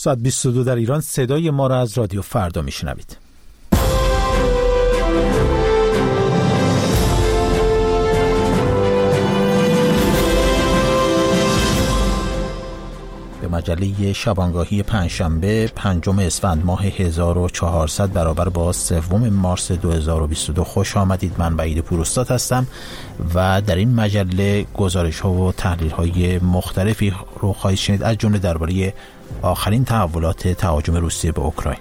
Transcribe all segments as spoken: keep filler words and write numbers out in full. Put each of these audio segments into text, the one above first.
ساعت بیست و دو در ایران. صدای ما را از رادیو فردا میشنوید. به مجله شبانگاهی پنجشنبه پنجم اسفند ماه هزار و چهارصد برابر با سوم مارس دو هزار و بیست و دو خوش آمدید. من وحید پوراستاد هستم و در این مجله گزارش ها و تحلیل های مختلفی رو خواهید شنید، از جمله درباره آخرین تحولات تهاجم روسیه به اوکراین.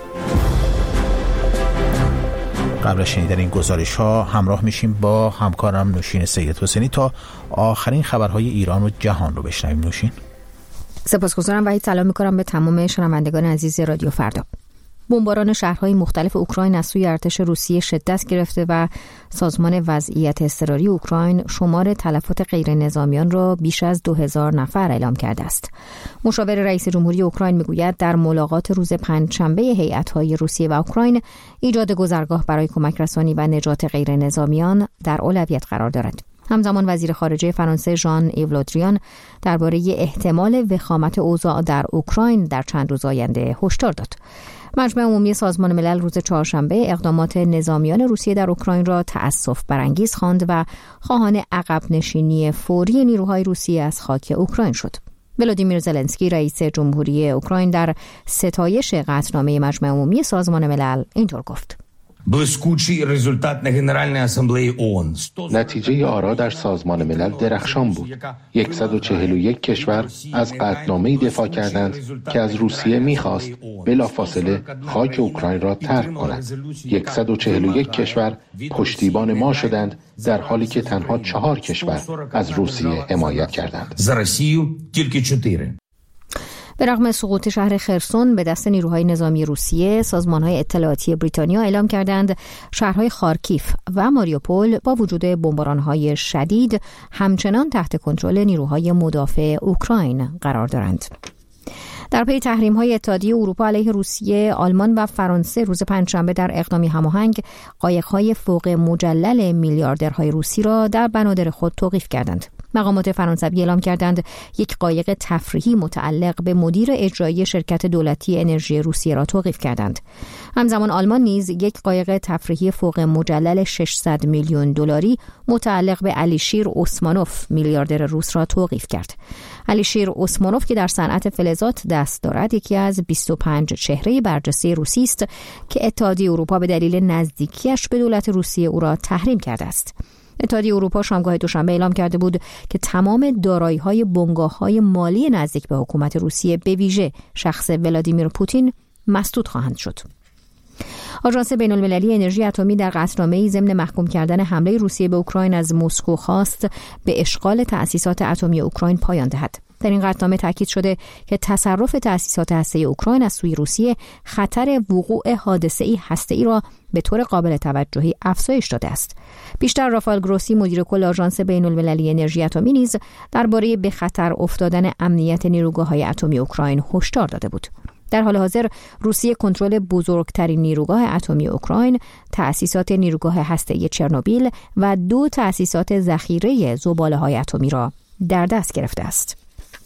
قبل از شنیدن این گزارش ها همراه میشیم با همکارم نوشین سید حسینی تا آخرین خبرهای ایران و جهان رو بشنویم. نوشین. سپاسگزارم و سلام می‌کنم به تمام شنوندگان عزیز رادیو فردا. بمباران شهرهای مختلف اوکراین از سوی ارتش روسیه شدت گرفته و سازمان وضعیت اضطراری اوکراین شمار تلفات غیر نظامیان را بیش از دو هزار نفر اعلام کرده است. مشاور رئیس جمهوری اوکراین میگوید در ملاقات روز پنجشنبه هیئت‌های روسیه و اوکراین ایجاد گذرگاه برای کمک رسانی و نجات غیر نظامیان در اولویت قرار دارد. همزمان وزیر خارجه فرانسه ژان ایو له دریان درباره احتمال وخامت اوضاع در اوکراین در چند روز آینده هشدار داد. مجمع عمومی سازمان ملل روز چهارشنبه اقدامات نظامیان روسیه در اوکراین را تأسف برانگیز خواند و خواهان عقب نشینی فوری نیروهای روسیه از خاک اوکراین شد. ولادیمیر زلنسکی رئیس جمهوری اوکراین در ستایش قطعنامه مجمع عمومی سازمان ملل اینطور گفت: نتیجه آرا در سازمان ملل درخشان بود. صد و چهل و یک کشور از قطعنامه‌ای دفاع کردند که از روسیه می‌خواست بلافاصله خاک اوکراین را ترک کند. صد و چهل و یک کشور پشتیبان ما شدند، در حالی که تنها چهار کشور از روسیه حمایت کردند. به رغم سقوط شهر خرسون به دست نیروهای نظامی روسیه، سازمان‌های اطلاعاتی بریتانیا اعلام کردند شهرهای خارکیف و ماریوپول با وجود بمباران‌های شدید همچنان تحت کنترل نیروهای مدافع اوکراین قرار دارند. در پی تحریم‌های اتحادیه اروپا علیه روسیه، آلمان و فرانسه روز پنجشنبه در اقدامی هماهنگ قایق‌های فوق مجلل میلیاردرهای روسی را در بنادر خود توقیف کردند. مقامات فرانسوی اعلام کردند یک قایق تفریحی متعلق به مدیر اجرایی شرکت دولتی انرژی روسیه را توقیف کردند. همزمان آلمان نیز یک قایق تفریحی فوق مجلل ششصد میلیون دلاری متعلق به علیشیر اوسمانوف میلیاردر روس را توقیف کرد. علیشیر اوسمانوف که در صنعت فلزات دست دارد، یکی از بیست و پنج چهره برجسته روسی است که اتحادیه اروپا به دلیل نزدیکیش به دولت روسیه او را تحریم کرده است. اتحادیه اروپا شامگاه دوشنبه اعلام کرده بود که تمام دارایی‌های بنگاه‌های مالی نزدیک به حکومت روسیه به ویژه شخص ولادیمیر پوتین مسدود خواهند شد. آژانس بین‌المللی انرژی اتمی در قطعنامه‌ای ضمن محکوم کردن حمله روسیه به اوکراین از مسکو خواست به اشغال تأسیسات اتمی اوکراین پایان دهد. در این قطعنامه تاکید شده که تصرف تأسیسات هسته‌ای اوکراین از سوی روسیه خطر وقوع حادثه‌ای هسته‌ای را به طور قابل توجهی افزایش داده است. بیشتر رافائل گروسی مدیر کل آژانس بین‌المللی انرژی اتمی نیز درباره به خطر افتادن امنیت نیروگاه‌های اتمی اوکراین هشدار داده بود. در حال حاضر روسیه کنترل بزرگترین نیروگاه اتمی اوکراین، تأسیسات نیروگاه هسته‌ای چرنوبیل و دو تأسیسات ذخیره زباله‌های اتمی را در دست گرفته است.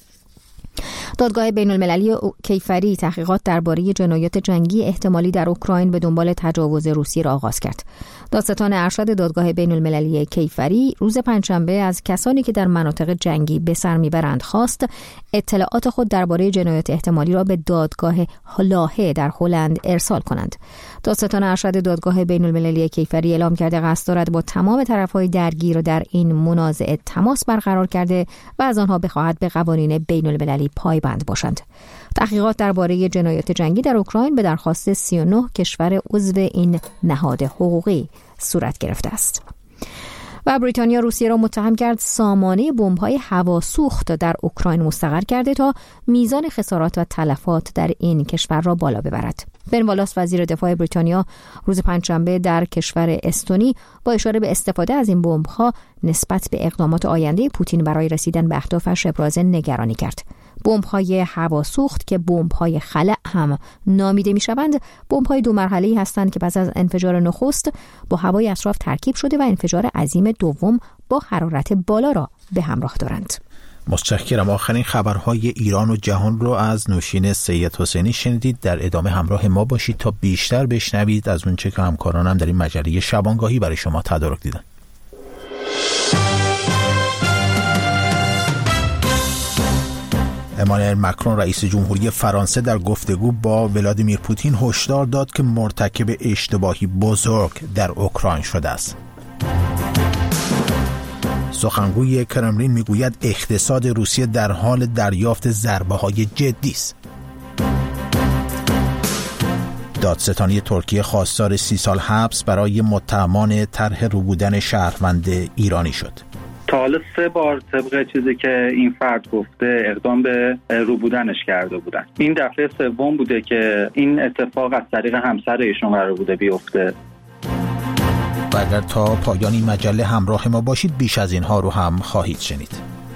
دادگاه بین‌المللی کیفری تحقیقات درباره جنایات جنگی احتمالی در اوکراین به دنبال تجاوز روسیه را آغاز کرد. دادستان ارشد دادگاه بین‌المللی کیفری روز پنجشنبه از کسانی که در مناطق جنگی به سر میبرند خواست اطلاعات خود درباره جنایات احتمالی را به دادگاه لاهه در هلند ارسال کنند. دادستان ارشد دادگاه بین‌المللی کیفری اعلام کرده قصد دارد با تمام طرف‌های درگیر در این منازعه تماس برقرار کرده و از آنها بخواهد به قوانین بین‌المللی پایبند باشند. تحقیقات درباره جنایات جنگی در اوکراین به درخواست سی و نه کشور عضو این نهاد حقوقی صورت گرفته است. و بریتانیا روسیه را متهم کرد سامانه بمب‌های هواسوخت در اوکراین مستقر کرده تا میزان خسارات و تلفات در این کشور را بالا ببرد. بن والاس وزیر دفاع بریتانیا روز پنجشنبه در کشور استونی با اشاره به استفاده از این بمب‌ها نسبت به اقدامات آینده پوتین برای رسیدن به اهدافش ابراز نگرانی کرد. بمب‌های هواسوخت که بمب‌های خلأ هم نامیده می‌شوند، بمب‌های دو مرحله‌ای هستند که پس از انفجار نخست با هوای اطراف ترکیب شده و انفجار عظیم دوم با حرارت بالا را به همراه دارند. متشکرم. آخرین خبرهای ایران و جهان رو از نوشین سید حسینی شنیدید. در ادامه همراه ما باشید تا بیشتر بشنوید از اونچه که همکارانم در این مجله شبانگاهی برای شما تدارک دیدن. امانوئل مکرون رئیس جمهوری فرانسه در گفتگو با ولادیمیر پوتین هشدار داد که مرتکب اشتباهی بزرگ در اوکراین شده است. سخنگوی کرملین میگوید اقتصاد روسیه در حال دریافت ضربه‌های جدی است. دادستانی ترکیه خواستار سی سال حبس برای متهمان طرح ربودن شهروند ایرانی شد. تا حالا سه بار طبق چیزی که این فرد گفته اقدام به ربودنش کرده بودن. این دفعه سوم بوده که این اتفاق از طریق همسر ایشون قرار بوده بیفته. و اگر تا پایان این مجله همراه ما باشید بیش از اینها رو هم خواهید شنید.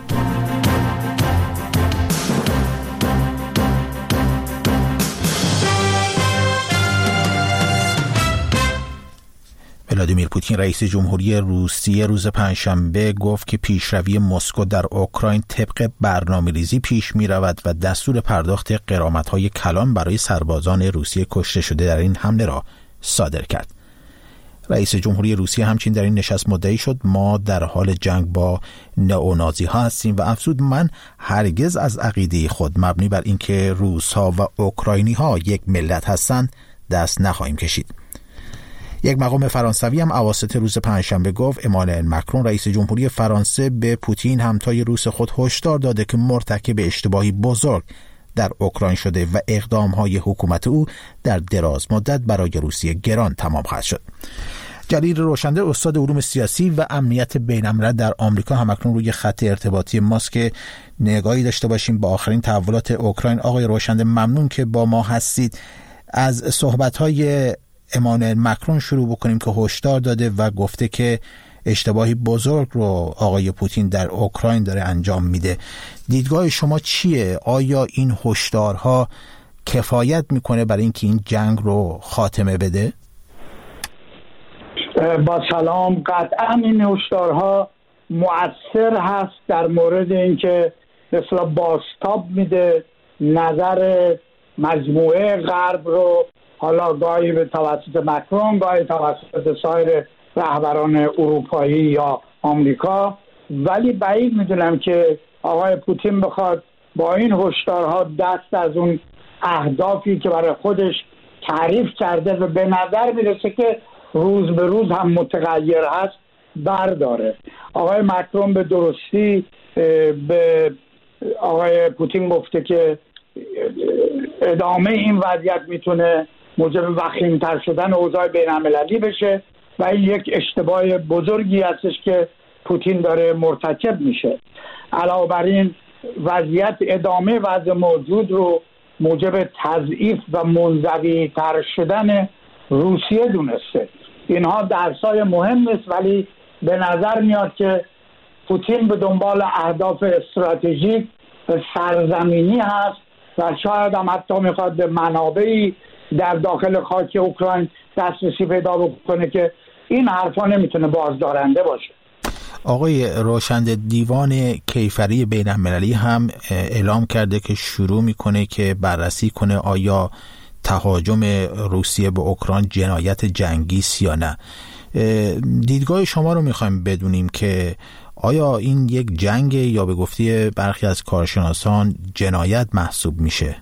ولادیمیر پوتین رئیس جمهوری روسیه روز پنجشنبه گفت که پیشروی مسکو در اوکراین طبق برنامه‌ریزی پیش می‌رود و دستور پرداخت غرامت‌های کلان برای سربازان روسیه کشته شده در این حمله را صادر کرد. رئیس جمهوری روسیه همچنین در این نشست مدعی شد ما در حال جنگ با نئونازی ها هستیم و افزود من هرگز از عقیده خود مبنی بر اینکه روس‌ها و اوکراینی ها یک ملت هستند دست نخواهیم کشید. یک مقام فرانسوی هم اواسط روز پنجشنبه گفت امانوئل مکرون رئیس جمهوری فرانسه به پوتین همتای روس خود هشدار داده که مرتکب اشتباهی بزرگ در اوکراین شده و اقدام‌های حکومت او در دراز مدت برای روسیه گران تمام خواهد شد. جلیل روشنده استاد علوم سیاسی و امنیت بین‌الملل در آمریکا همکنون روی خط ارتباطی ماست که نگاهی داشته باشیم با آخرین تحولات اوکراین. آقای روشنده ممنون که با ما هستید. از صحبت‌های امانوئل مکرون شروع بکنیم که هشدار داده و گفته که اشتباهی بزرگ رو آقای پوتین در اوکراین داره انجام میده. دیدگاه شما چیه؟ آیا این هشدارها کفایت میکنه برای اینکه این جنگ رو خاتمه بده؟ با سلام. قطعا این هشدارها مؤثر هست در مورد اینکه مثلا بازتاب میده نظر مجموعه غرب رو، حالا گاهی به توسط مکرون گاهی توسط سایر رهبران اروپایی یا آمریکا، ولی بعید میدونم که آقای پوتین بخواد با این هشدارها دست از اون اهدافی که برای خودش تعریف کرده و به نظر میرسه که روز به روز هم متغیر هست برداره. آقای مکرون به درستی به آقای پوتین گفته که ادامه این وضعیت میتونه موجب وخیم‌تر شدن اوضاع بین‌المللی بشه و این یک اشتباه بزرگی هستش که پوتین داره مرتکب میشه. علاوه بر این وضعیت ادامه وضع موجود رو موجب تضعیف و منزوی‌تر شدن روسیه دونسته. اینها درسای مهم نیست، ولی به نظر میاد که پوتین به دنبال اهداف استراتژیک سرزمینی هست و شاید هم حتی میخواد به منابعی در داخل خاک اوکراین دسترسی پیدا بکنه که این حرفا نمیتونه بازدارنده باشه. آقای روشنده، دیوان کیفری بین‌المللی هم اعلام کرده که شروع میکنه که بررسی کنه آیا تهاجم روسیه به اوکراین جنایت جنگی است یا نه. دیدگاه شما رو میخوایم بدونیم که آیا این یک جنگ یا به گفته برخی از کارشناسان جنایت محسوب میشه؟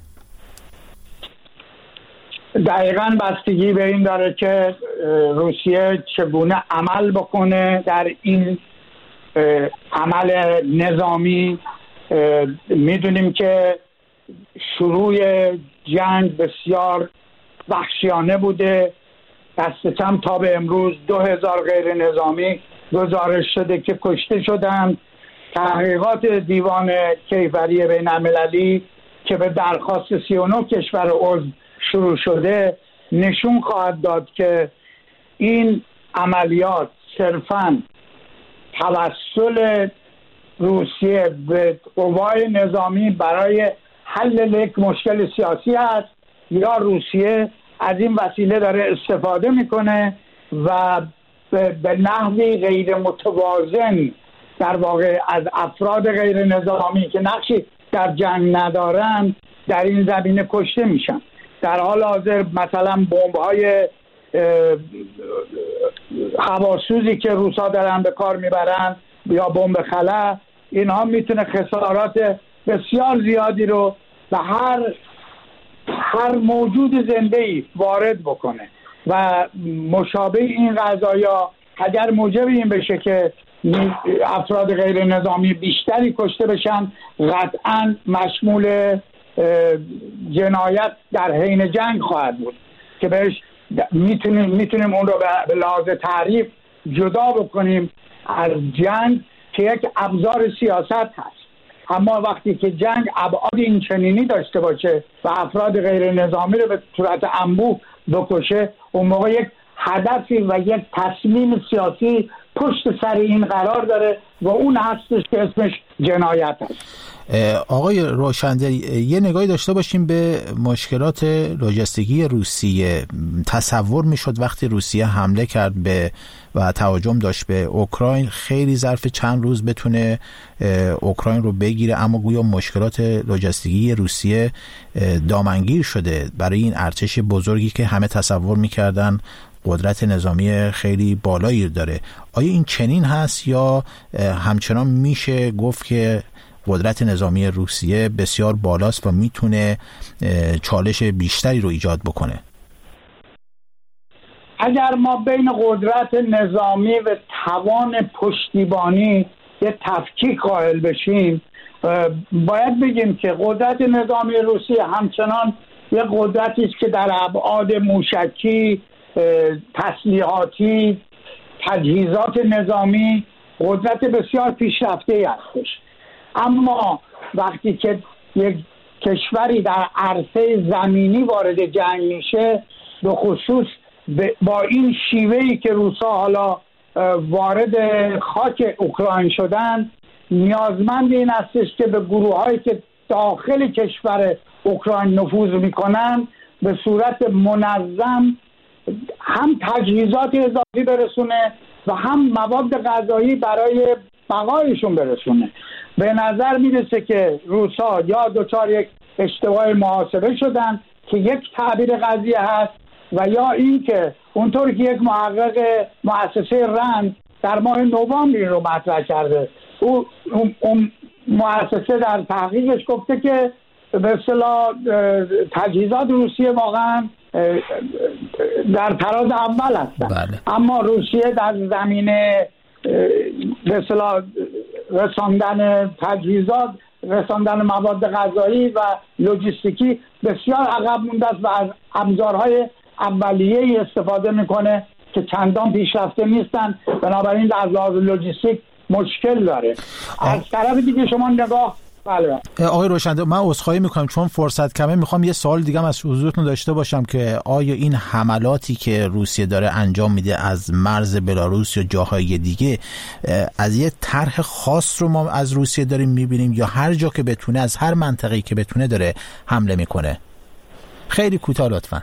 دقیقاً بستگی به این داره که روسیه چگونه عمل بکنه در این عمل نظامی. میدونیم که شروع جنگ بسیار وحشیانه بوده. دست کم تا به امروز دو هزار غیر نظامی گزارش شده که کشته شدند. تحقیقات دیوان کیفری بین المللی که به درخواست سی و نه کشور عضو شروع شده نشون خواهد داد که این عملیات صرفاً توسل روسیه به قوای نظامی برای حل یک مشکل سیاسی است یا روسیه از این وسیله داره استفاده میکنه و به نحوی غیر متوازن در واقع از افراد غیر نظامی که نقشی در جنگ ندارن در این زمینه کشته میشن. در حال حاضر مثلا بمب‌های هواسوزی که روسا دارن به کار میبرن یا بمب خلا، اینها میتونه خسارات بسیار زیادی رو به هر هر موجود زنده‌ای وارد بکنه و مشابه این قضایا اگر موجب این بشه که افراد غیر نظامی بیشتری کشته بشن، قطعاً مشمول جنایت در حین جنگ خواهد بود که بهش میتونیم میتونیم اون رو به لحاظ تعریف جدا بکنیم از جنگ که یک ابزار سیاست هست. اما وقتی که جنگ ابعاد این چنینی داشته باشه و افراد غیر نظامی رو به صورت انبوه بکشه، اون موقع یک هدفی و یک تصمیم سیاسی پشت سر این قرار داره و اون هستش که اسمش جنایت هست. آقای روشندر، یه نگاهی داشته باشیم به مشکلات لوجستیکی روسیه. تصور میشد وقتی روسیه حمله کرد به و تهاجم داشت به اوکراین خیلی ظرف چند روز بتونه اوکراین رو بگیره، اما گویا مشکلات لوجستیکی روسیه دامنگیر شده برای این ارتش بزرگی که همه تصور میکردن قدرت نظامی خیلی بالایی داره. آیا این چنین هست یا همچنان میشه گفت که قدرت نظامی روسیه بسیار بالاست و میتونه چالش بیشتری رو ایجاد بکنه؟ اگر ما بین قدرت نظامی و توان پشتیبانی یه تفکیک قائل بشیم، باید بگیم که قدرت نظامی روسیه همچنان یه قدرتی است که در ابعاد موشکی، تسلیحاتی، تجهیزات نظامی قدرت بسیار پیشرفته‌ای هستش. اما وقتی که یک کشوری در عرصه زمینی وارد جنگ میشه، به خصوص با این شیوهی که روسا حالا وارد خاک اوکراین شدن، نیازمند این هستش که به گروه‌هایی که داخل کشور اوکراین نفوذ میکنن به صورت منظم هم تجهیزات اضافی برسونه و هم مواد غذایی برای بقایشون برسونه. به نظر میرسه که روسا یا دچار یک اشتباه محاسبه شدن که یک تعبیر قضیه هست، و یا این که اونطور که یک محقق مؤسسه رند در ماه نوامبر رو مطرح کرده، او اون مؤسسه در تحقیقش گفته که به اصطلاح تجهیزات روسیه واقعا در تراز اول هستن. بله. اما روسیه در زمینه به اصطلاح رساندن تجهیزات، رساندن مواد غذایی و لوجستیکی بسیار عقب مونده است و از ابزارهای اولیه‌ای استفاده میکنه که چندان پیشرفته نیستن، بنابراین در لحاظ لوجستیک مشکل داره. از طرف دیگه شما نگاه بله. آقای روشنده، من عذرخواهی میکنم چون فرصت کمه، میخوام یه سوال دیگه از حضورتون داشته باشم که آیا این حملاتی که روسیه داره انجام میده از مرز بلاروس یا جاهای دیگه، از یه طرح خاص رو ما از روسیه داریم میبینیم یا هر جا که بتونه، از هر منطقه‌ای که بتونه داره حمله میکنه؟ خیلی کوتاه لطفاً.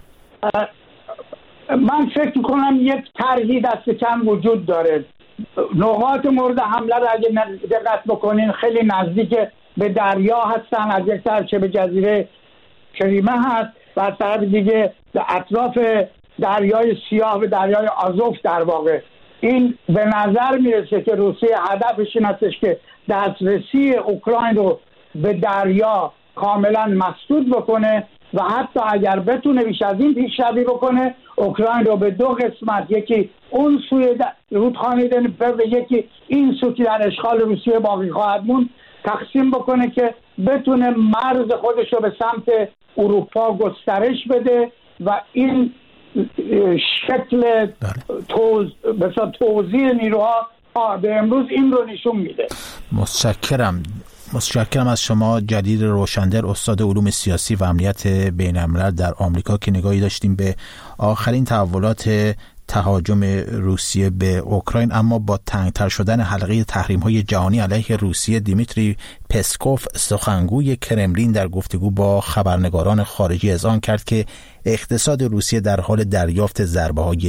من فکر میکنم یک طرحی دست کم وجود داره. نقاط مورد حمله رو اگه دقت بکنین خیلی نزدیک به دریا هستن. از یک طرف چه به جزیره کریمه هست و از طرف دیگه به اطراف دریای سیاه و دریای آزوف. در واقع این به نظر میرسه که روسیه هدفش این هستش که دسترسی اوکراین رو به دریا کاملا مسدود بکنه و حتی اگر بتونه بیش از این پیشروی بکنه، اوکراین رو به دو قسمت، یکی اون سوی رودخانه دنیپر و یکی این سو که در اشغال روسیه باقی خواهد موند، تقسیم بکنه که بتونه مرز خودش رو به سمت اروپا گسترش بده و این شکل توز... بسیار توزیع نیروها به امروز این رو نشون میده. متشکرم. متشکرم از شما جدید روشندر، استاد علوم سیاسی و امنیت بین الملل در آمریکا، که نگاهی داشتیم به آخرین تحولات تهاجم روسیه به اوکراین. اما با تنگتر شدن حلقه تحریم‌های جهانی علیه روسیه، دیمیتری پسکوف سخنگوی کرملین در گفتگو با خبرنگاران خارجی اذعان کرد که اقتصاد روسیه در حال دریافت ضربه‌های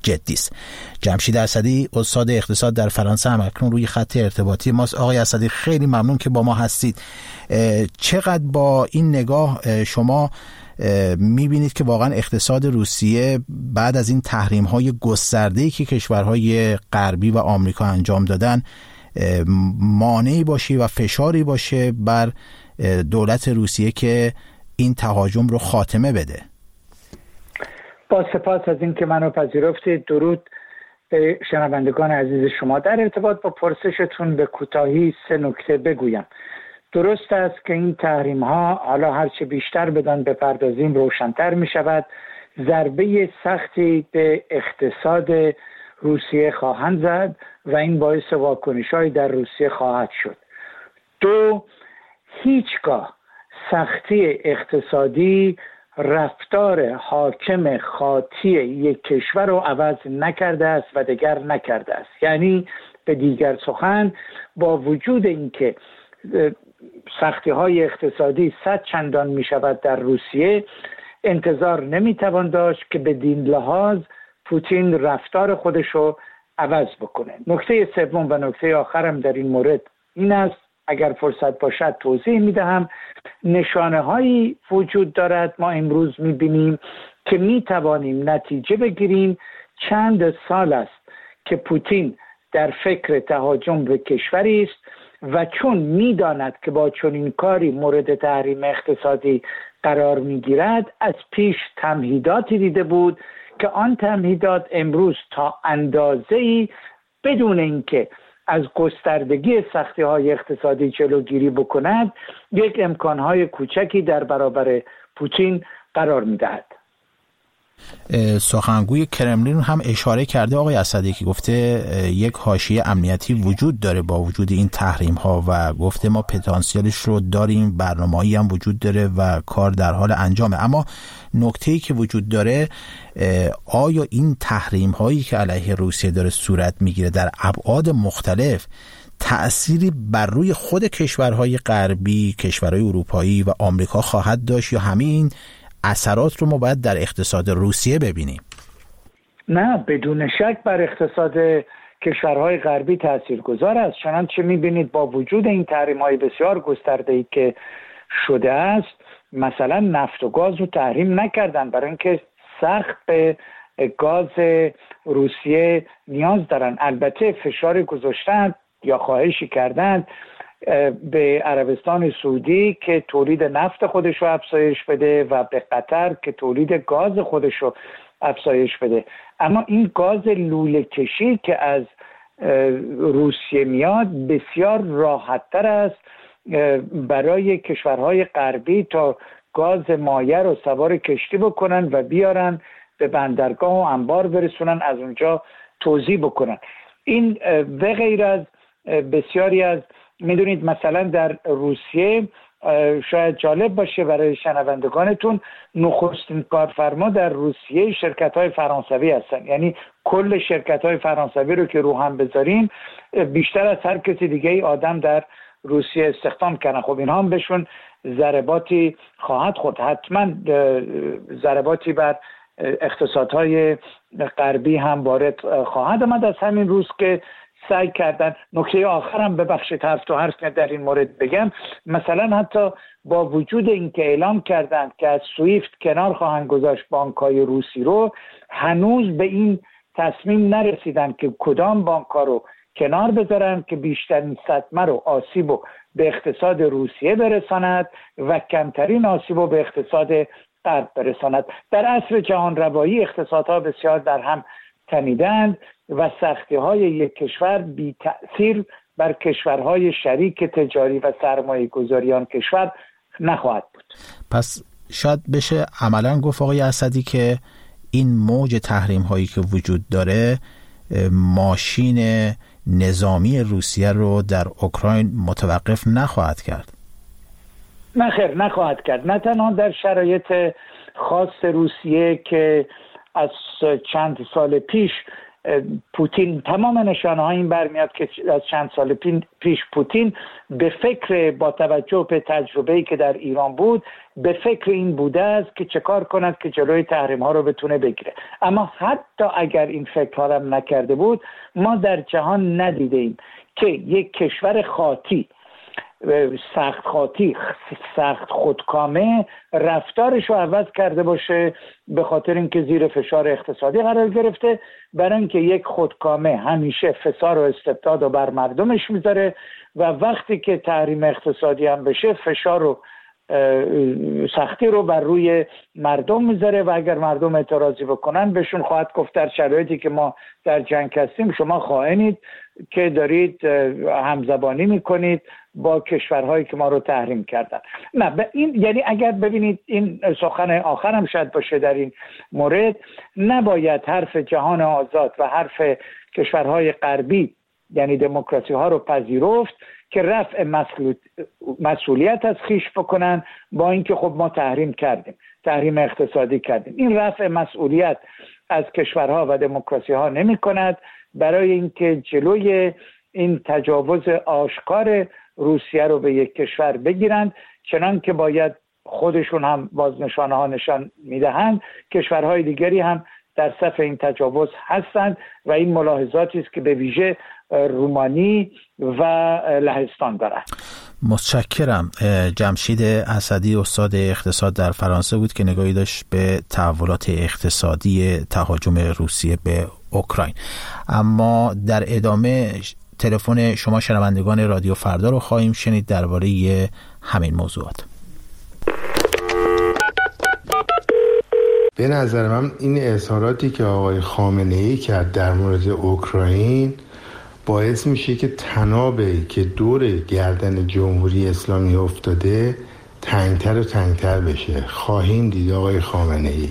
جدی است. جمشید اسدی استاد اقتصاد در فرانسه هم اکنون روی خط ارتباطی ماست. آقای اسدی خیلی ممنون که با ما هستید. چقدر با این نگاه شما میبینید که واقعا اقتصاد روسیه بعد از این تحریم‌های گسترده‌ای که کشورهای غربی و آمریکا انجام دادن مانعی باشه و فشاری باشه بر دولت روسیه که این تهاجم رو خاتمه بده؟ با سپاس از این که منو پذیرفتید. درود به شنوندگان عزیز شما. در ارتباط با پرسشتون به کوتاهی سه نکته بگویم. درست است که این تحریم ها حالا هرچه بیشتر بدان بپردازیم روشن‌تر می شود، ضربه سختی به اقتصاد روسیه خواهند زد و این باعث واکنش‌هایی در روسیه خواهد شد. دو، هیچگاه سختی اقتصادی رفتار حاکم خاطی یک کشور رو عوض نکرده است و دیگر نکرده است. یعنی به دیگر سخن، با وجود اینکه سختی های اقتصادی صد چندان می شود در روسیه، انتظار نمی توان داشت که به دین لحاظ پوتین رفتار خودش رو عوض بکنه. نکته سوم و نکته آخرم در این مورد این است، اگر فرصت باشد توضیح می دهم. نشانه هایی وجود دارد، ما امروز می بینیم که می توانیم نتیجه بگیریم چند سال است که پوتین در فکر تهاجم به کشوری است و چون می داند که با چنین کاری مورد تحریم اقتصادی قرار می گیرد، از پیش تمهیداتی دیده بود که آن تمهیدات امروز تا اندازه‌ای بدون اینکه از گستردگی سختی‌های اقتصادی جلوگیری بکند، یک امکانهای کوچکی در برابر پوتین قرار می‌دهد. سخنگوی کرملین هم اشاره کرده آقای اسدی که گفته یک حاشیه امنیتی وجود داره با وجود این تحریم ها و گفته ما پتانسیلش رو داریم، برنامه‌ای هم وجود داره و کار در حال انجامه. اما نکته‌ای که وجود داره، آیا این تحریم هایی که علیه روسیه داره صورت میگیره در ابعاد مختلف تأثیری بر روی خود کشورهای غربی، کشورهای اروپایی و آمریکا خواهد داشت یا همین اثرات رو ما باید در اقتصاد روسیه ببینیم؟ نه، بدون شک بر اقتصاد کشورهای غربی تاثیرگذار است. چنانچه می‌بینید با وجود این تحریم‌های بسیار گسترده‌ای که شده است، مثلا نفت و گاز رو تحریم نکردن برای اینکه سخت به گاز روسیه نیاز دارن. البته فشار گذاشتن یا خواهشی کردن به عربستان سعودی که تولید نفت خودش رو افزایش بده و به قطر که تولید گاز خودش رو افزایش بده. اما این گاز لوله کشی که از روسیه میاد بسیار راحت‌تر است برای کشورهای غربی تا گاز مایع رو سوار کشتی بکنن و بیارن به بندرگاه و انبار برسونن، از اونجا توزیع بکنن. این به غیر از بسیاری از، میدونید مثلا در روسیه شاید جالب باشه برای شنوندگانتون، نخستین کارفرما در روسیه شرکت‌های فرانسوی هستن. یعنی کل شرکت‌های فرانسوی رو که رو هم بذاریم بیشتر از هر کسی دیگه ای آدم در روسیه استخدام کردن. خب اینها هم بهشون ضرباتی خواهد خورد، حتما ضرباتی بر اقتصادهای غربی هم وارد خواهد آمد از همین روز که سعی کردن. نکته آخرم ببخشید حرف تو حرف در این مورد بگم، مثلا حتی با وجود اینکه اعلام کردند که از سویفت کنار خواهند گذاشت بانک‌های روسی رو، هنوز به این تصمیم نرسیدن که کدام بانک‌ها رو کنار بذارن که بیشترین صدمه رو آسیب رو به اقتصاد روسیه برساند و کمترین آسیب رو به اقتصاد غرب برساند. در عصر جهان روایی اقتصادها بسیار در هم تنیدند و سختی‌های یک کشور بی تأثیر بر کشورهای شریک تجاری و سرمایه گذاری آن کشور نخواهد بود. پس شاید بشه عملاً گفت آقای اسدی که این موج تحریم هایی که وجود داره ماشین نظامی روسیه رو در اوکراین متوقف نخواهد کرد. نه خیر، نخواهد کرد. نه تنها در شرایط خاص روسیه که از چند سال پیش پوتین تمام نشانه ها این برمیاد که از چند سال پیش پوتین به فکر با توجه به تجربه‌ای که در ایران بود به فکر این بوده است که چه کار کند که جلوی تحریم ها رو بتونه بگیره. اما حتی اگر این فکرها رو نکرده بود ما در جهان ندیدیم که یک کشور خاطی سخت خاطی سخت خودکامه رفتارش رو عوض کرده باشه به خاطر اینکه زیر فشار اقتصادی قرار گرفته، برای اینکه یک خودکامه همیشه فشار و استبداد رو بر مردمش میذاره و وقتی که تحریم اقتصادی هم بشه فشار و سختی رو بر روی مردم میذاره و اگر مردم اعتراضی بکنن بهشون خواهد گفت در شرایطی که ما در جنگ هستیم شما خائنید که دارید همزبانی میکنید با کشورهایی که ما رو تحریم کردن. نه این یعنی اگر ببینید این سخن آخرم شاید باشه در این مورد، نباید حرف جهان آزاد و حرف کشورهای غربی یعنی دموکراسی ها رو پذیرفت که رفع مسئولیت از خیش بکنن با اینکه خب ما تحریم کردیم، تحریم اقتصادی کردیم. این رفع مسئولیت از کشورها و دموکراسی ها نمی کند برای اینکه جلوی این تجاوز آشکار روسیه رو به یک کشور بگیرند، چنان که باید خودشون هم بازنشانه ها نشان میدهند کشورهای دیگری هم در صف این تجاوز هستند و این ملاحظاتی است که به ویژه رومانی و لهستان دارند. متشکرم. جمشید اسدی استاد اقتصاد در فرانسه بود که نگاهی داشت به تحولات اقتصادی تهاجم روسیه به اوکراین. اما در ادامه تلفن شما شنوندگان رادیو فردا رو خواهیم شنید درباره همین موضوعات. به نظر من این اظهاراتی که آقای خامنه‌ای کرد در مورد اوکراین باعث میشه که تنابی که دور گردن جمهوری اسلامی افتاده تنگتر و تنگتر بشه. خواهیم دید آقای خامنه‌ای.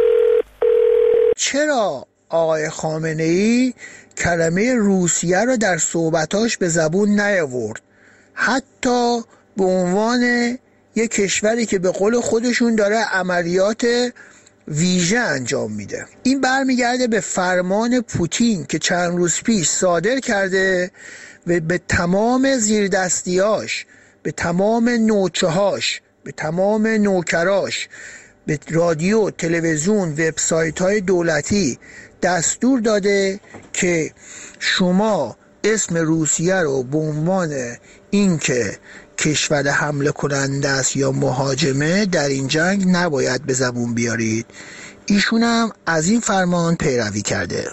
چرا آقای خامنه‌ای کلمه روسیه رو در صحبتاش به زبون نیاورد؟ حتی به عنوان یک کشوری که به قول خودشون داره عملیات ویژه انجام میده. این برمیگرده به فرمان پوتین که چند روز پیش صادر کرده و به تمام زیردستیاش، به تمام نوچه‌هاش، به تمام نوکراش، به رادیو، تلویزیون، وبسایت‌های دولتی دستور داده که شما اسم روسیه رو به عنوان اینکه کشور حمله کننده است یا مهاجمه در این جنگ نباید به زبون بیارید. ایشون هم از این فرمان پیروی کرده.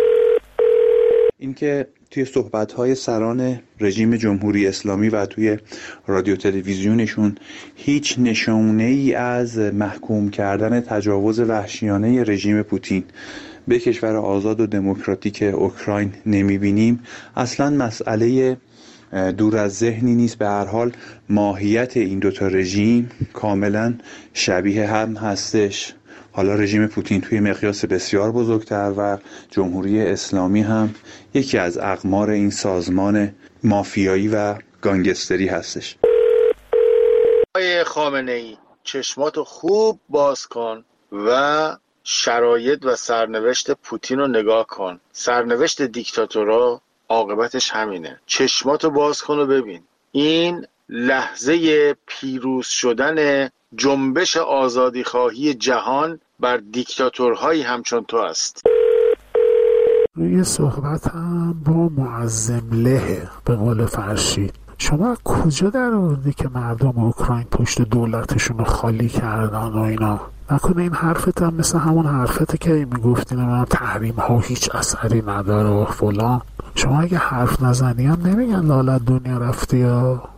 اینکه توی صحبت‌های سران رژیم جمهوری اسلامی و توی رادیو تلویزیونشون هیچ نشانه‌ای از محکوم کردن تجاوز وحشیانه رژیم پوتین به کشور آزاد و دموکراتیک اوکراین نمی‌بینیم، اصلاً مسئله دور از ذهنی نیست. به هر حال ماهیت این دوتا رژیم کاملا شبیه هم هستش. حالا رژیم پوتین توی مقیاس بسیار بزرگتر و جمهوری اسلامی هم یکی از اقمار این سازمان مافیایی و گانگستری هستش. آقای خامنه‌ای چشماتو خوب باز کن و شرایط و سرنوشت پوتین رو نگاه کن. سرنوشت دیکتاتورها عاقبتش همینه. چشماتو باز کن و ببین. این لحظه پیروز شدن جنبش آزادی خواهی جهان بر دیکتاتورهایی همچون تو است. روی صحبت هم با معظم له به قول فرشید، شما کجا در آوردی که مردم اوکراین پشت دولتشون رو خالی کردن و اینا؟ نکنه این حرفت هم مثل همون حرفته که میگفتی من تحریم ها هیچ اثری نداره و فلان. شما اگه حرف نزنی هم نمیگن لالت دنیا رفتی ها.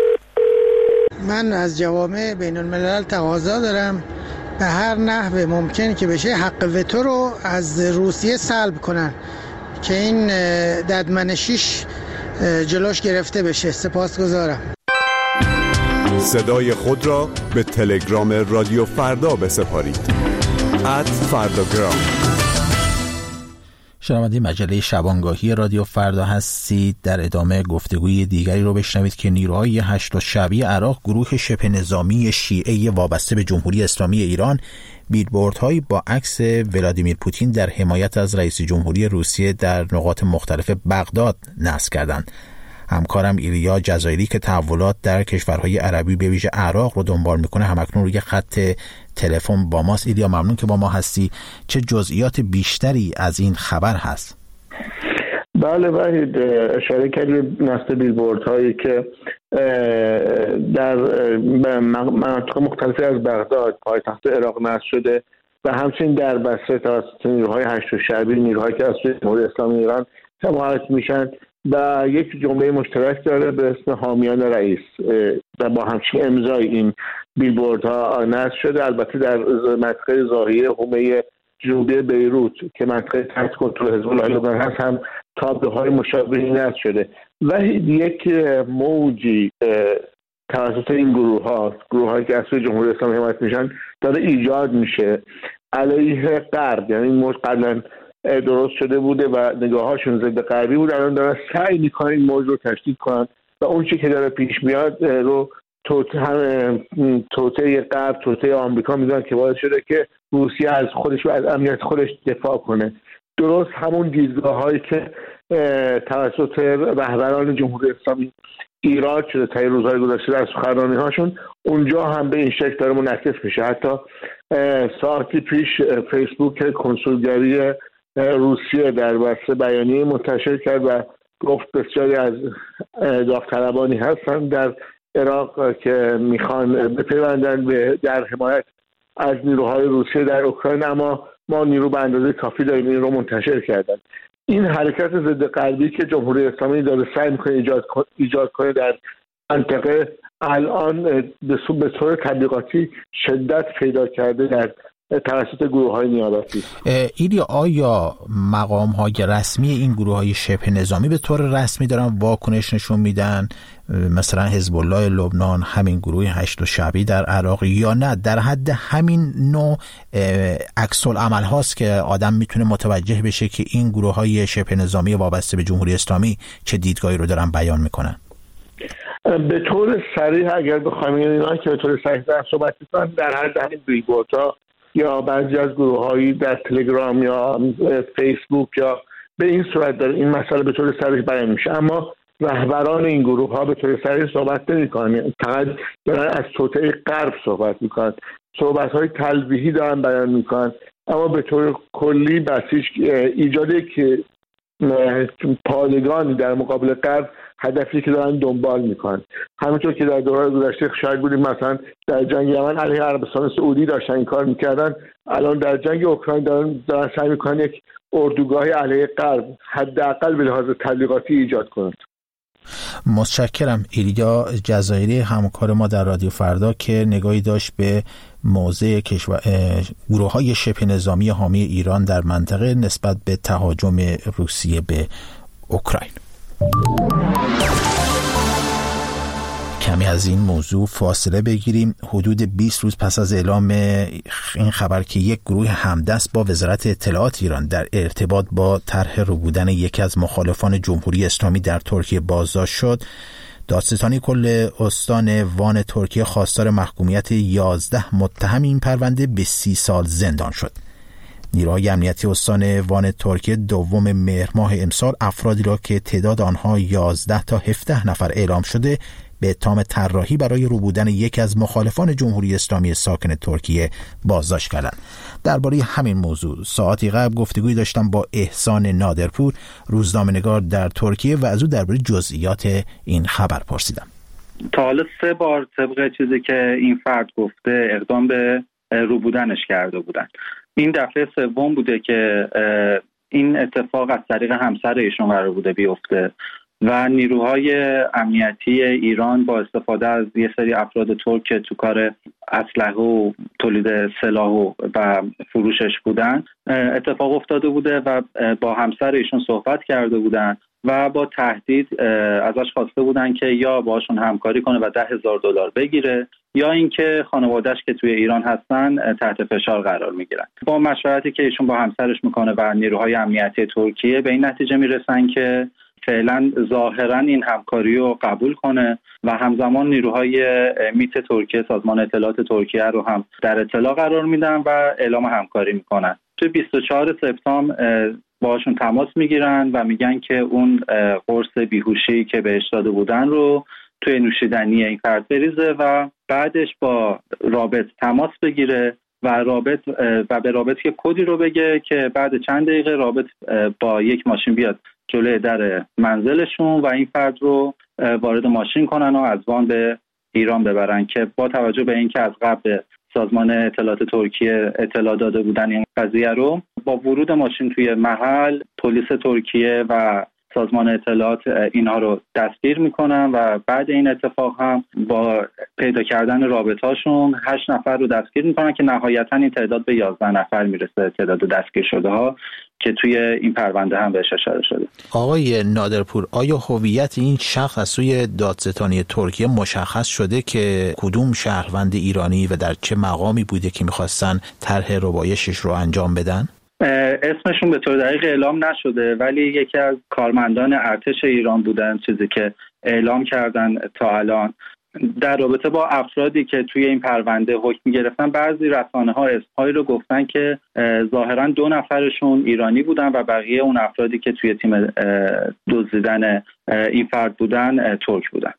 من از جوامع بین الملل تقاضا دارم به هر نحو ممکن که بشه حق وتو رو از روسیه سلب کنن که این ددمنشیش جلوش گرفته بشه. سپاسگزارم. صدای خود را به تلگرام رادیو فردا بسپارید. ات فرداگرام. شنونده مجله شبانگاهی رادیو فردا هستید. در ادامه گفتگوی دیگری رو بشنوید که نیروهای هشت شعبی عراق، گروه شبه نظامی شیعه وابسته به جمهوری اسلامی ایران، بیلبوردهایی با عکس ولادیمیر پوتین در حمایت از رئیس جمهوری روسیه در نقاط مختلف بغداد نصب کردند. همکارم ایلیا جزایری که تحولات در کشورهای عربی به ویژه عراق رو دنبال میکنه همکنون روی خط تلفن با ماست. ایلیا، ممنون که با ما هستی. چه جزئیات بیشتری از این خبر هست؟ بله وحید، اشاره کردی نصب بیلبورد هایی که در مناطق مختلفی از بغداد پایتخت عراق نصب شده و همچنین در بصره توسط نیروهای هشت شعبی، نیروهایی که از جمهوری اسلامی ایران حمایت میشن و یک جمله مشترک داره به اسم حامیان رئیس و با همچین امضای این بیلبوردها نصب شده. البته در منطقه ضاحیه حومه جنوبی بیروت که منطقه تحت کنترل حزب الله لبنان هست هم تابلوهای مشابهی نصب شده و یک موجی توسط این گروه ها گروه هایی که از جمهوری اسلامی حمایت میشن داره ایجاد میشه علیه غرب. یعنی این موج قبلا درست شده بوده و نگاهاشون ضد غربی بود، الان دارن سعی میکنن این موج رو تشدید کنن و اون چی که داره پیش میاد رو توطئه غرب، توطئه آمریکا میدونن که باعث شده که روسیه از خودش و از امنیت خودش دفاع کنه. درست همون دیدگاه هایی که توسط رهبران جمهوری اسلامی ایراد شده تا روزهای گذشته در سخنرانی هاشون اونجا هم به این شکل داره منعکس میشه. حتی ساعتی پیش فیسبوک کنسولگری روسیه در بسته بیانیه منتشر کرد و گفت بسیاری از داوطلبانی هستن در عراق که میخوان بپیوندن به در حمایت از نیروهای روسیه در اوکراین، اما ما نیرو به اندازه کافی داریم. این رو منتشر کردن. این حرکت ضد غربی که جمهوری اسلامی داره سعی میکنه ایجاد ایجاد کنه در منطقه الان به طور تبلیغاتی شدت پیدا کرده در توسط گروه‌های نیابتی. ایلیا، آیا مقام‌های رسمی این گروه‌های شبه نظامی به طور رسمی دارن واکنش نشون میدن، مثلا حزب الله لبنان، همین گروه هشت شعبی در عراق، یا نه در حد همین نوع عکس العمل هاست که آدم میتونه متوجه بشه که این گروه‌های شبه نظامی وابسته به جمهوری اسلامی چه دیدگاهی رو دارن بیان میکنن؟ به طور صریح اگر بخوایم اینا که به طور صریح در صحبت میکنن در حد همین بیلبوردها یا بعضی از گروه‌هایی در تلگرام یا فیسبوک یا به این صورت داره این مسئله به طور صریح بیان میشه، اما رهبران این گروه‌ها به طور صریح صحبت نمی‌کنن، فقط دارن از توطئه غرب صحبت می‌کنن، صحبت‌های تلویحی دارن بیان می‌کنن، اما به طور کلی بسیج ایجاد یک پادگانی در مقابل غرب هدفی که دارن دنبال میکنن. همونطور که در دوران گذشته شاید بودیم مثلا در جنگ یمن علیه عربستان سعودی داشتن این کار میکردن، الان در جنگ اوکراین دارن, دارن سعی میکنن یک اردوگاه علیه غرب حداقل به لحاظ تبلیغاتی ایجاد کنند. متشکرم. ایلیا جزایری همکار ما در رادیو فردا که نگاهی داشت به موضع کشور گروه‌های شبه نظامی حامی ایران در منطقه نسبت به تهاجم روسیه به اوکراین. کمی از این موضوع فاصله بگیریم. حدود بیست روز پس از اعلام این خبر که یک گروه همدست با وزارت اطلاعات ایران در ارتباط با طرح ربودن یکی از مخالفان جمهوری اسلامی در ترکیه بازداشت شد، دادستانی کل استان وان ترکیه خواستار محکومیت یازده متهم این پرونده به سی سال زندان شد. نیروهای امنیتی استان وان ترکیه دوم مهر ماه امسال افرادی را که تعداد آنها یازده تا هفده نفر اعلام شده به اتهام طراحی برای ربودن یکی از مخالفان جمهوری اسلامی ساکن ترکیه بازداشت کردند. درباره همین موضوع ساعتی قبل گفتگوی داشتم با احسان نادرپور، روزنامه‌نگار در ترکیه، و از او درباره جزئیات این خبر پرسیدم. تا حالا سه بار طبق چیزی که این فرد گفته اقدام به ربودنش کرده بودن. این دفعه سوم بوده که این اتفاق از طریق همسر ایشون قرار بوده بیفته و نیروهای امنیتی ایران با استفاده از یه سری افراد ترک که تو کار اسلحه و تولید سلاح و فروشش بودن اتفاق افتاده بوده و با همسر ایشون صحبت کرده بودن و با تهدید ازش خواسته بودن که یا باشون همکاری کنه و ده هزار دلار بگیره یا اینکه خانواده‌اش که توی ایران هستن تحت فشار قرار میگیرن. با مشورتی که ایشون با همسرش میکنه و نیروهای امنیتی ترکیه به این نتیجه میرسن که فعلا ظاهرا این همکاری رو قبول کنه و همزمان نیروهای میت ترکیه، سازمان اطلاعات ترکیه رو هم در اطلاع قرار میدن و اعلام همکاری میکنن. توی بیست و چهارم سپتامبر باشون تماس میگیرن و میگن که اون قرص بیهوشی که بهش داده بودن رو توی نوشیدنی این فرد بریزه و بعدش با رابط تماس بگیره و رابط و به رابط یه کدی رو بگه که بعد چند دقیقه رابط با یک ماشین بیاد جلوی در منزلشون و این فرد رو وارد ماشین کنن و از وان به ایران ببرن که با توجه به اینکه از قبل سازمان اطلاعات ترکیه اطلاع داده بودن این قضیه رو، با ورود ماشین توی محل پلیس ترکیه و سازمان اطلاعات اینها رو دستگیر میکنن و بعد این اتفاق هم با پیدا کردن رابطهاشون هشت نفر رو دستگیر میکنن که نهایتا این تعداد به یازده نفر میرسه، تعداد دستگیر شده ها که توی این پرونده هم بهش اشاره شده. آقای نادرپور، آیا هویت این شخص از سوی دادستانی ترکیه مشخص شده که کدوم شهروند ایرانی و در چه مقامی بوده که میخواستن طرح ربایشش رو انجام بدن؟ اسمشون به طور دقیق اعلام نشده ولی یکی از کارمندان ارتش ایران بودن، چیزی که اعلام کردن تا الان. در رابطه با افرادی که توی این پرونده حکم گرفتن، بعضی رسانه ها اسمهایی رو گفتن که ظاهرا دو نفرشون ایرانی بودن و بقیه اون افرادی که توی تیم دزدیدن این فرد بودن ترک بودن.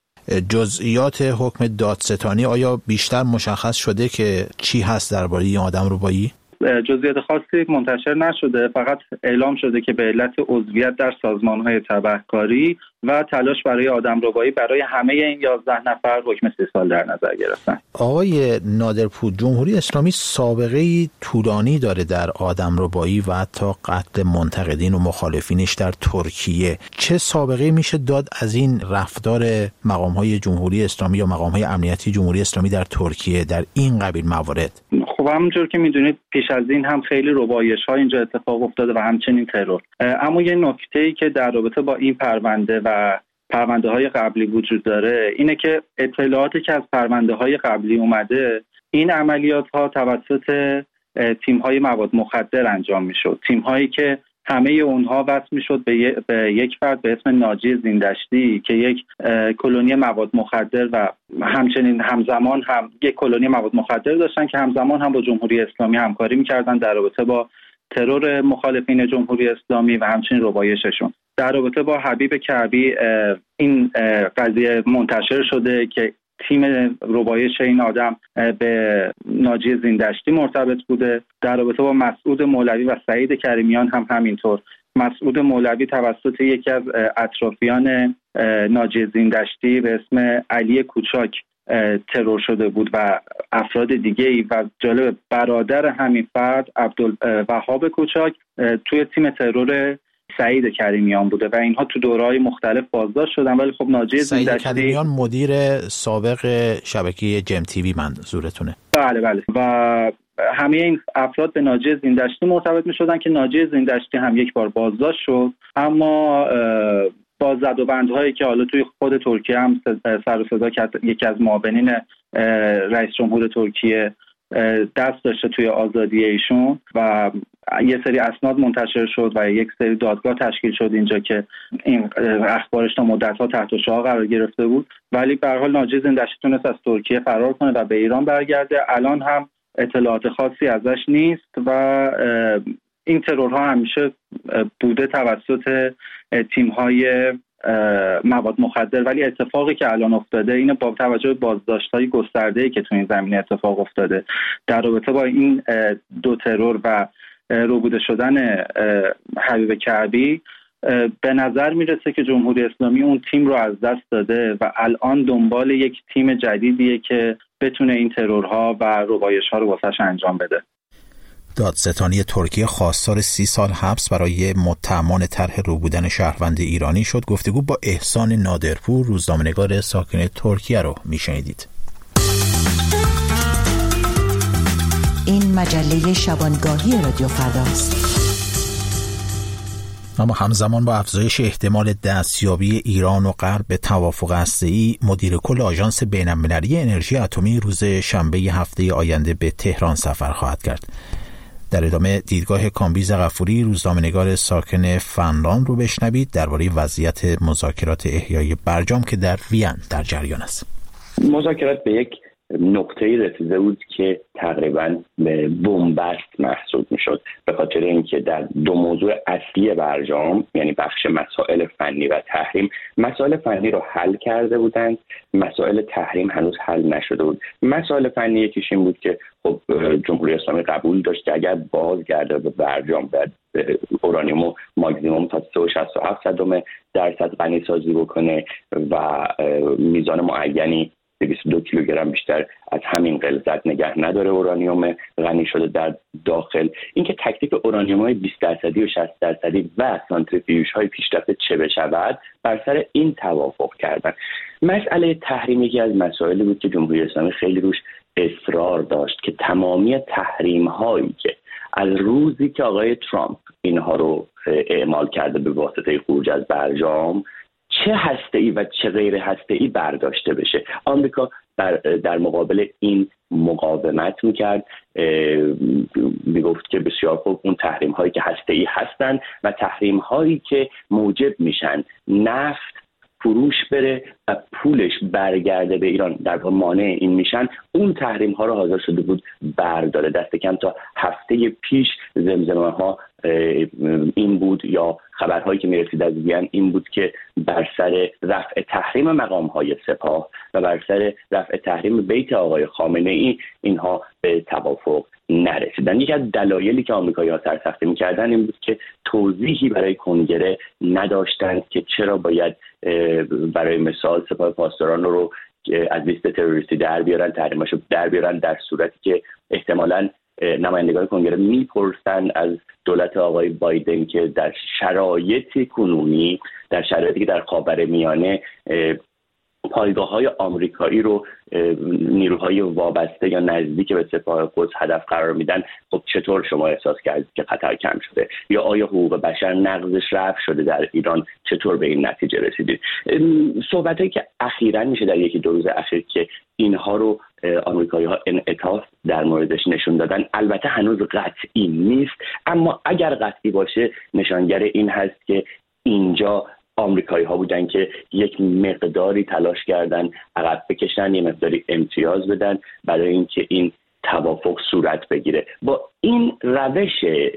جزئیات حکم دادستانی آیا بیشتر مشخص شده که چی هست درباره این آدم ربایی؟ جزئیات خاصی منتشر نشده، فقط اعلام شده که به علت عضویت در سازمان‌های تبهکاری و تلاش برای آدمربایی برای همه این یازده نفر حکم سی سال در نظر گرفتن. آقای نادرپور، جمهوری اسلامی سابقه‌ای طولانی داره در آدمربایی و حتی قتل منتقدین و مخالفینش در ترکیه. چه سابقه‌ای میشه داد از این رفتار مقام‌های جمهوری اسلامی یا مقام‌های امنیتی جمهوری اسلامی در ترکیه در این قبیل موارد؟ خب همونجور که میدونید پیش از این هم خیلی ربایش‌ها اینجا اتفاق افتاده و همچنین ترور. اما یه نکته‌ای که در رابطه با این پرونده و پرونده‌های قبلی وجود داره اینه که اطلاعاتی که از پرونده‌های قبلی اومده، این عملیات‌ها توسط تیم‌های مواد مخدر انجام می‌شد. تیم‌هایی که همه اونها وصل می‌شد به, به یک فرد به اسم ناجی زیندشتی که یک کلونی مواد مخدر و همچنین همزمان هم یک کلونی مواد مخدر داشتن که همزمان هم با جمهوری اسلامی همکاری می‌کردن در رابطه با ترور مخالفین جمهوری اسلامی و همچنین ربایششون. در رابطه با حبیب کعبی این قضیه منتشر شده که تیم ربایش این آدم به ناجی زیندشتی مرتبط بوده. در رابطه با مسعود مولوی و سعید کریمیان هم همینطور. مسعود مولوی توسط یکی از اطرافیان ناجی زیندشتی به اسم علی کوچاک ترور شده بود و افراد دیگه‌ای و جالب برادر همین فرد عبدالوهاب کوچاک توی تیم ترور سعید کریمیان بوده و اینها تو دوره‌های مختلف بازداشت شدن. ولی خب ناجی زیندشتی، سعید کریمیان مدیر سابق شبکه جم تیوی منظورتونه؟ بله بله. و همه این افراد به ناجی زیندشتی مرتبط می‌شدن که ناجی زیندشتی هم یک بار بازداشت شد، اما با زد و بندهایی که حالا توی خود ترکیه هم سر و صدا کرد، یکی از معاونین رئیس جمهور ترکیه دست داشته توی آزادی ایشون و یه سری اسناد منتشر شد و یک سری دادگاه تشکیل شد اینجا که این اخبارش تا مدت‌ها تحت شعاع قرار گرفته بود. ولی به هر حال ناجی زیندشتی تونست از ترکیه فرار کنه و به ایران برگرده. الان هم اطلاعات خاصی ازش نیست و این ترورها همیشه بوده توسط تیم‌های مواد مخدر. ولی اتفاقی که الان افتاده اینه با توجه به بازداشت‌های گسترده‌ای که تو این زمینه اتفاق افتاده در رابطه با این دو ترور و ربوده شدن حبیب کعبی، به نظر میرسه که جمهوری اسلامی اون تیم رو از دست داده و الان دنبال یک تیم جدیدیه که بتونه این ترورها و ربایش‌ها رو واسش انجام بده. دادستانی ترکیه خواستار سی سال حبس برای متهمان طرح ربودن شهروند ایرانی شد. گفتگو با احسان نادرپور، روزنامه‌نگار ساکن ترکیه رو میشنیدید. این مجله شبانگاهی رادیو فرداست. اما همزمان با افزایش احتمال دستیابی ایران و غرب به توافق هسته‌ای، مدیر کل آژانس بین‌المللی انرژی اتمی روز شنبه هفته آینده به تهران سفر خواهد کرد. در ادامه دیدگاه کامبیز غفوری، روزنامه‌نگار ساکن فنلاند رو بشنوید درباره وضعیت مذاکرات احیای برجام که در وین در جریان است. مذاکرات به یک نقطه‌ای رسیده بود که تقریباً به بنبست محسوب می‌شد، به خاطر اینکه در دو موضوع اصلی برجام، یعنی بخش مسائل فنی و تحریم، مسائل فنی رو حل کرده بودند، مسائل تحریم هنوز حل نشده بود. مسائل فنی یکیش این بود که خب جمهوری اسلامی قبول داشت که اگر بازگرده به برجام باید اورانیوم ماکسیموم تا سه و شصت و هفت صدم درصد غنی سازی بکنه و میزان معینی دویست و دو کیلوگرم بیشتر از همین غلظت نگه نداره اورانیوم غنی شده در داخل. اینکه تکلیف اورانیوم‌های بیست درصدی و شصت درصدی و سانتریفیوژهای پیشرفته چه بشود، بر سر این توافق کردن. مسئله تحریم یکی از مسائلی بود که جمهوری اسلامی خیلی روش اصرار داشت که تمامی تحریم‌هایی که از روزی که آقای ترامپ اینها رو اعمال کرده به واسطه خروج از برجام، چه هسته‌ای و چه غیر هسته‌ای برداشته بشه. آمریکا در مقابل این مقاومت میکرد، میگفت که بسیار خوب اون تحریم هایی که هسته‌ای هستن و تحریم هایی که موجب میشن نفت فروش بره و پولش برگرده به ایران، در واقع مانع این میشن، اون تحریم ها رو حاضر شده بود برداره. دست کم تا هفته پیش زمزمه ها این بود یا خبرهایی که میرسید از وین این بود که بر سر رفع تحریم مقام های سپاه و بر سر رفع تحریم بیت آقای خامنه ای اینها به توافق نرسیدن. یکی از دلایلی که آمریکایی‌ها سرسختی می‌کردن این بود که توضیحی برای کنگره نداشتند که چرا باید برای مثال سپاه پاسداران رو از لیست تروریستی در بیارن، تحریماشو در بیارن، در صورتی که احتمالاً نمایندگان کنگره میپرسن از دولت آقای بایدن که در شرایط کنونی، در شرایطی که در خاورمیانه پایگاه‌های آمریکایی رو نیروهای وابسته یا نزدیک به سپاه قدس هدف قرار میدن، خب چطور شما احساس کردید که خطر کم شده؟ یا آیا حقوق بشر نقضش رفع شده در ایران؟ چطور به این نتیجه رسیدید؟ صحبتایی که اخیراً میشه در یکی دو روز اخیر که اینها رو آمریکایی‌ها انعطاف در موردش نشون دادن، البته هنوز قطعی نیست، اما اگر قطعی باشه نشانگر این هست که اینجا آمریکایی ها بودن که یک مقداری تلاش کردن عقب بکشن، یک مقداری امتیاز بدن برای اینکه این توافق صورت بگیره. با این روش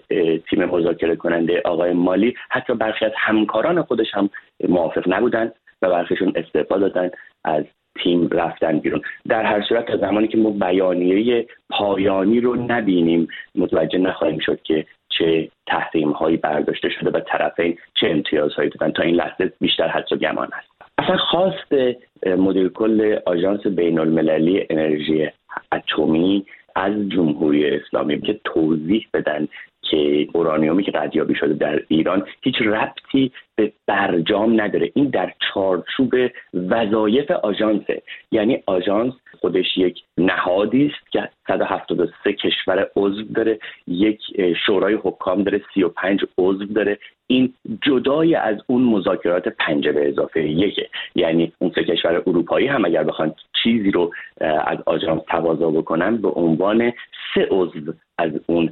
تیم مذاکره کننده آقای مالی حتی برخی از همکاران خودش هم موافق نبودن و برخیشون استعفا دادن، از تیم رفتن بیرون. در هر صورت تا زمانی که ما بیانیه پایانی رو نبینیم متوجه نخواهیم شد که چه تحریم هایی برداشته شده و طرفین چه امتیازهایی دادن. تا این لحظه بیشتر حدس و گمان است. اصلا خواست مدیر کل آژانس بین المللی انرژی اتمی از جمهوری اسلامی که توضیح بدن که اورانیومی که ردیابی شده در ایران هیچ ربطی به برجام نداره. این در چارچوب وظایف آژانسه، یعنی آژانس خودش یک نهادی است که صد و هفتاد و سه کشور عضو داره، یک شورای حکام داره، سی و پنج عضو داره. این جدای از اون مذاکرات پنج به اضافه یکه، یعنی اون سه کشور اروپایی هم اگر بخوان چیزی رو از آژانس تقاضا بکنن به عنوان سه عضو از اون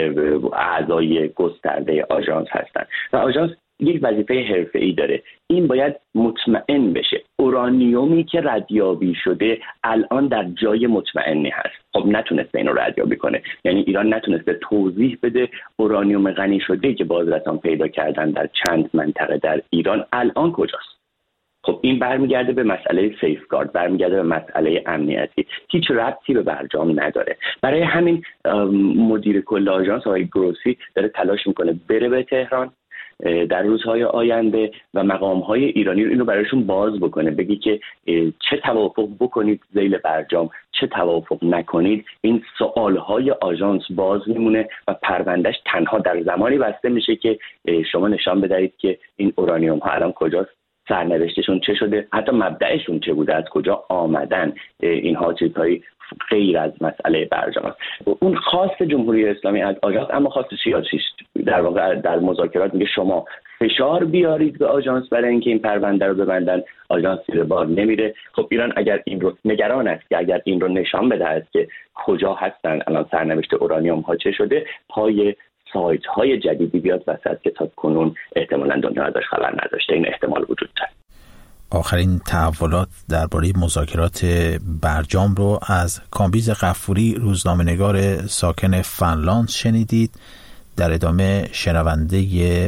اعضای گسترده آژانس هستن و آژانس یک وظیفه حرفه‌ای داره. این باید مطمئن بشه اورانیومی که ردیابی شده الان در جای مطمئنی هست. خب نتونسته اینو ردیابی کنه، یعنی ایران نتونسته توضیح بده اورانیوم غنی شده که بازرسان پیدا کردن در چند منطقه در ایران الان کجاست. خب این برمیگرده به مسئله سیفگارد، برمیگرده به مسئله امنیتی، هیچ ربطی به برجام نداره. برای همین مدیر کل آژانس آقای گروسی داره تلاش میکنه بره به تهران در روزهای آینده و مقامهای ایرانی رو اینو برایشون باز بکنه، بگی که چه توافق بکنید ذیل برجام، چه توافق نکنید. این سوالهای آژانس باز میمونه و پروندهش تنها در زمانی بسته میشه که شما نشان بدهید که این اورانیوم ها الان کجاست، سرنوشتشون چه شده، حتی مبدأشون چه بوده، از کجا آمدن. اینها چیزهایی غیر از مسئله برجام است. اون خواست جمهوری اسلامی از آژانس اما خواست سیاسی است. در واقع در مذاکرات میگه شما فشار بیارید به آژانس برای اینکه این پرونده رو ببندن، آژانس زیر بار نمیره. خب ایران اگر این رو نگران است که اگر این رو نشان بدهد که کجا هستن الان سرنوشت اورانیوم ها چه شده، پای سایت های جدیدی بیاد وسط که تا کنون احتمالاً دنیا ازش خبر نداشته. این احتمال وجود داره. آخرین تحولات درباره مذاکرات برجام رو از کامبیز غفوری، روزنامه‌نگار ساکن فنلاند شنیدید. در ادامه شنونده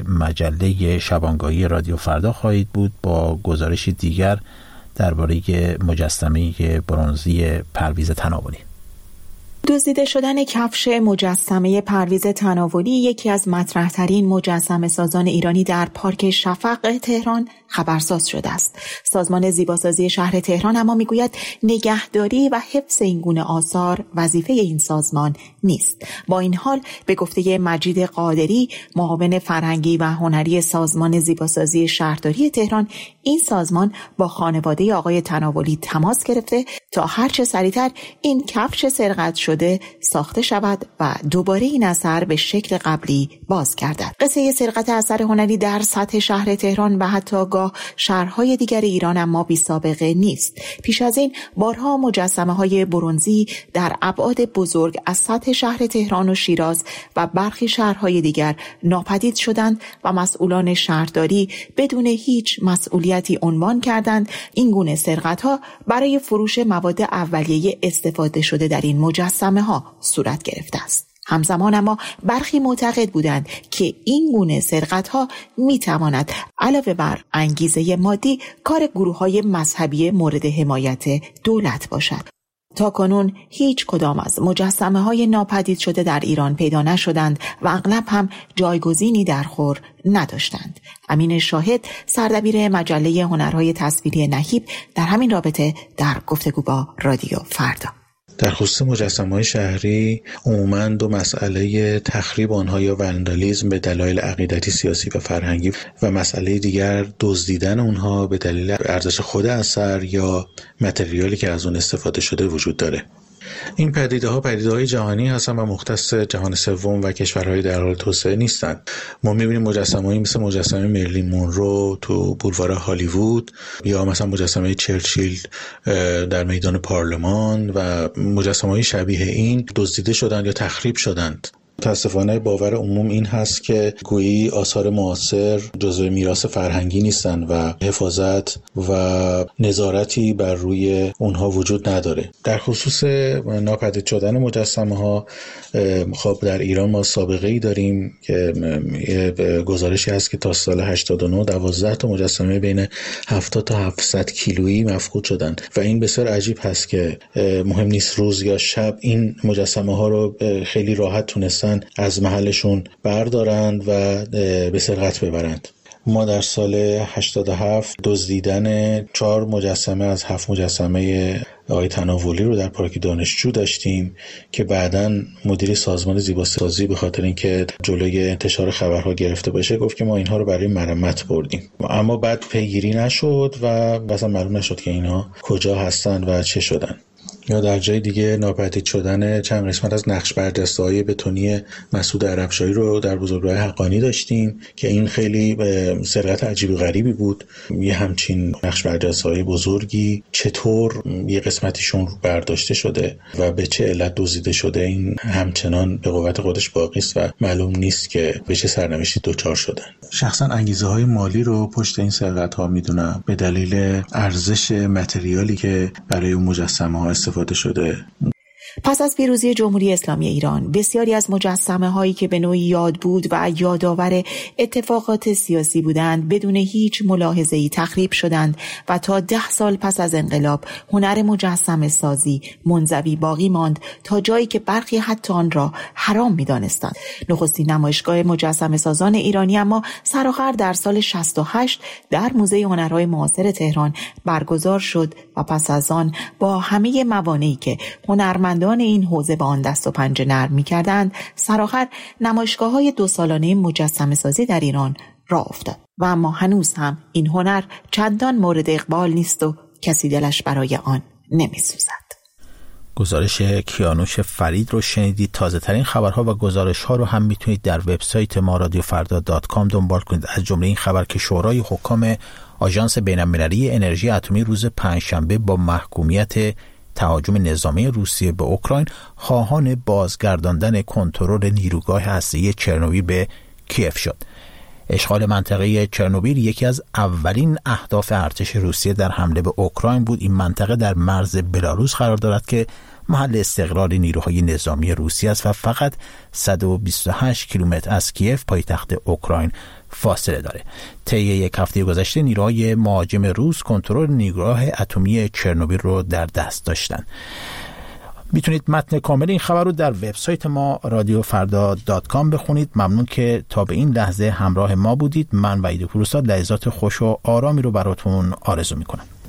مجله شبانگاهی رادیو فردا خواهید بود با گزارشی دیگر درباره مجسمه برنزی پرویز تناولی. دزدیده شدن کفش مجسمه پرویز تناولی، یکی از مطرح‌ترین مجسمه سازان ایرانی در پارک شفق تهران خبرساز شده است. سازمان زیباسازی شهر تهران اما میگوید نگهداری و حفظ این گونه آثار وظیفه این سازمان نیست. با این حال به گفته مجید قادری، معاون فرهنگی و هنری سازمان زیباسازی شهرداری تهران، این سازمان با خانواده آقای تناولی تماس گرفته تا هرچه سریعتر این کفش سرقت شده ساخته شود و دوباره این اثر به شکل قبلی باز گردد. قصه سرقت اثر هنری در سطح شهر تهران و حتی گاه شهرهای دیگر ایران اما بی سابقه نیست. پیش از این بارها مجسمه های برنزی در ابعاد بزرگ از سطح شهر تهران و شیراز و برخی شهرهای دیگر ناپدید شدند و مسئولان شهرداری بدون هیچ مسئولیتی عنوان کردند این گونه سرقت ها برای فروش مواد اولیه استفاده شده در این مجسمه ها صورت گرفته است. همزمان اما برخی معتقد بودند که این گونه سرقت ها می تواند علاوه بر انگیزه مادی کار گروه های مذهبی مورد حمایت دولت باشد. تا کنون هیچ کدام از مجسمه های ناپدید شده در ایران پیدا نشدند و اغلب هم جایگزینی در خور نداشتند. امین شاهد، سردبیر مجله هنرهای تصویری نهیب، در همین رابطه در گفتگو با رادیو فردا. در خصوص مجسمه‌های شهری عموماً دو مسئله تخریب آنها یا وندالیسم به دلایل عقیدتی، سیاسی و فرهنگی و مسئله دیگر دزدیدن اونها به دلیل ارزش خود اثر یا متریالی که از اون استفاده شده وجود داره. این پدیده ها پدیده های جهانی هستن و مختص جهان سوم و کشورهای در حال توسعه نیستند. ما می‌بینیم مجسمه‌ای مثل مجسمه مرلین مونرو تو بولوار هالیوود یا مثلا مجسمه چرچیل در میدان پارلمان و مجسمه‌های شبیه این دزدیده شدند یا تخریب شدند. متاسفانه باور عموم این هست که گویی آثار معاصر جزو میراث فرهنگی نیستن و حفاظت و نظارتی بر روی اونها وجود نداره. در خصوص ناپدید شدن مجسمه ها، خب در ایران ما سابقه ای داریم که گزارشی هست که تا سال هشتاد و نه دوازده تا مجسمه بین هفتاد تا هفتصد کیلویی مفقود شدند و این بسیار عجیب هست که مهم نیست روز یا شب این مجسمه ها رو خیلی راحت تونستن از محلشون بردارند و به سرقت ببرند. ما در سال هشتاد و هفت دزدیدن چهار مجسمه از هفت مجسمه آقای تناولی رو در پارک دانشجو داشتیم که بعداً مدیر سازمان زیباسازی به خاطر اینکه جلوی انتشار خبرها گرفته باشه گفت که ما اینها رو برای مرمت بردیم، اما بعد پیگیری نشد و اصلا معلوم نشد که اینها کجا هستن و چه شدن. یا در جای دیگه ناپدید شدن چند قسمت از نقش بردسته‌های بتونی مسعود عربشاهی رو در بزرگراه حقانی داشتیم که این خیلی سرقت عجیب و غریبی بود. یه همچین نقش بردسته‌های بزرگی چطور یه قسمتیشون رو برداشته شده و به چه علت دزدیده شده این همچنان به قوت خودش باقی است و معلوم نیست که به چه سرنوشتی دچار شدن. شخصا انگیزه‌های مالی رو پشت این سرقت‌ها میدونم به دلیل ارزش متریالی که برای اون مجسمه‌ها استفاده شده. پس از پیروزی جمهوری اسلامی ایران، بسیاری از مجسمه هایی که به نوعی یاد بود و یادآور اتفاقات سیاسی بودند بدون هیچ ملاحظه‌ای تخریب شدند و تا ده سال پس از انقلاب هنر مجسمه سازی منزوی باقی ماند تا جایی که برخی حتی آن را حرام می‌دانستند. نخستین نمایشگاه مجسمه سازان ایرانی اما سرآخر در سال شصت و هشت در موزه هنرهای معاصر تهران برگزار شد و پس از آن با همه موانعی که هنرمند این حوزه با آن دست و پنجه نرم می‌کردند، سرآخر نمایشگاه‌های دو سالانه مجسمه سازی در ایران راه افتاد و اما هنوز هم این هنر چندان مورد اقبال نیست و کسی دلش برای آن نمی‌سوزد. گزارش کیانوش فرید رو شنیدید. تازه ترین خبرها و گزارش ها رو هم میتونید در وبسایت ما رادیو فردا دات کام دنبال کنید. از جمله این خبر که شورای حکام آژانس بین‌المللی انرژی اتمی روز پنجشنبه با محکومیت تهاجم نظامی روسیه به اوکراین خواهان بازگرداندن کنترل نیروگاه هسته‌ای چرنوبیل به کیف شد. اشغال منطقه چرنوبیل یکی از اولین اهداف ارتش روسیه در حمله به اوکراین بود. این منطقه در مرز بلاروس قرار دارد که محل استقرار نیروهای نظامی روسیه است و فقط صد و بیست و هشت کیلومتر از کیف پایتخت اوکراین فاصله داره. طی یک هفته گذشته نیروهای مهاجم روس کنترل نیروگاه اتمی چرنوبیل رو در دست داشتن. میتونید متن کامل این خبر رو در وبسایت ما رادیو فردا دات کام بخونید. ممنون که تا به این لحظه همراه ما بودید. من وحید پوروزاد لحظات خوش و آرامی رو براتون آرزو میکنم.